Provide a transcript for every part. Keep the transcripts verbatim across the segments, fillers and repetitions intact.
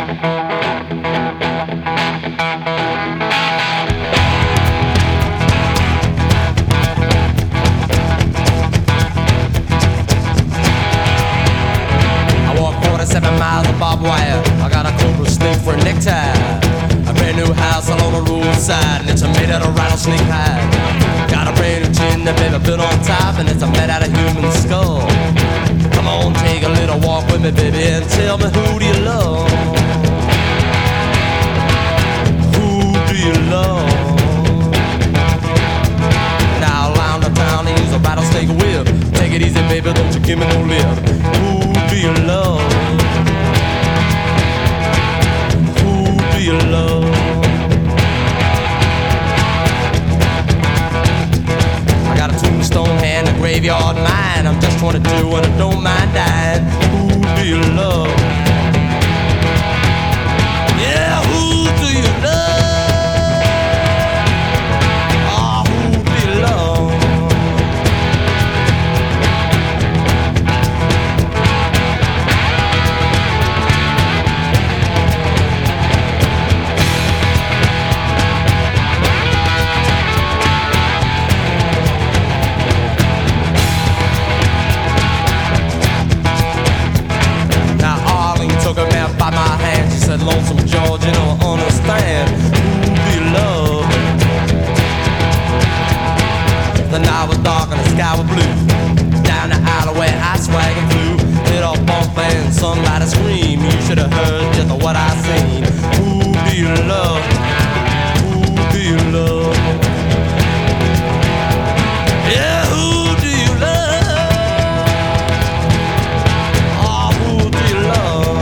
Seven miles of barbed wire. I got a cobra snake for a necktie. A brand new house all on the roadside, and it's made out of rattlesnake hide. Got a brand new chin that baby built on top, and it's made out of human skull. Come on, take a little walk with me, baby, and tell me, who do you love? Who do you love? Now around the town they use a rattlesnake whip. Take it easy, baby, don't you give me no lip. Who do you love? Your love. I got a tombstone hand, a graveyard mind. I'm just twenty-two and I don't mind dying. Who do you love? Yeah, who do you love? Ah, who do you love? By my hand, she said, Lonesome George, you don't understand. Who do you love? The night was dark and the sky was blue. Down the alleyway, I swag and flew. Hit off bump and somebody scream. You should have heard just what I seen. Who do you love? Who do you love? Yeah, who do you love? Oh, who do you love?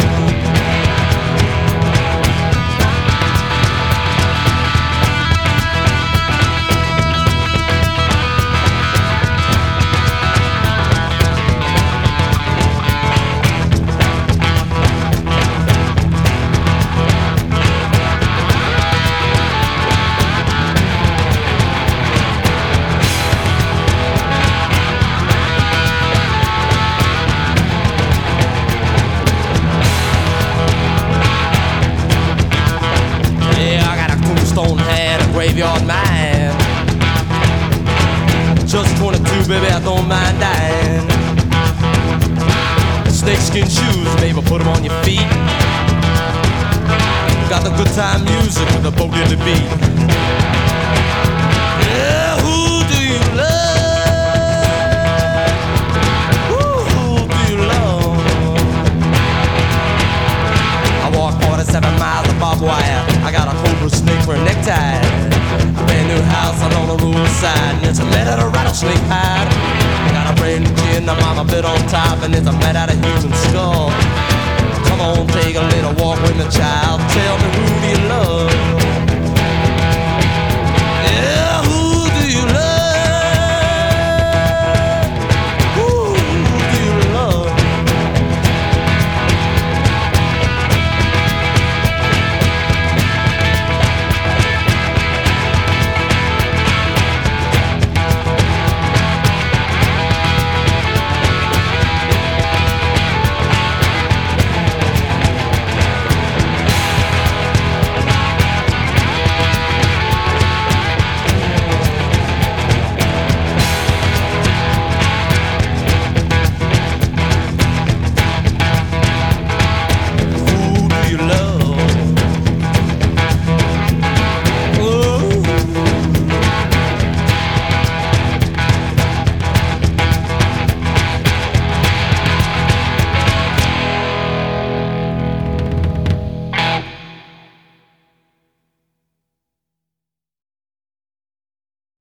Graveyard man. Just twenty-two, baby, I don't mind dying. Snakeskin shoes, baby, put them on your feet. Got the good time music with the boogie beat. Yeah, who do you love? Woo, who do you love? I walk forty-seven miles of barbed wire. I got a cobra snake for a necktie. A brand new house on the roadside, and it's a made out of rattlesnake hide. Got a brand new chin, a mama bit on top, and it's a made out of human skull. Come on, take a little walk with me, child.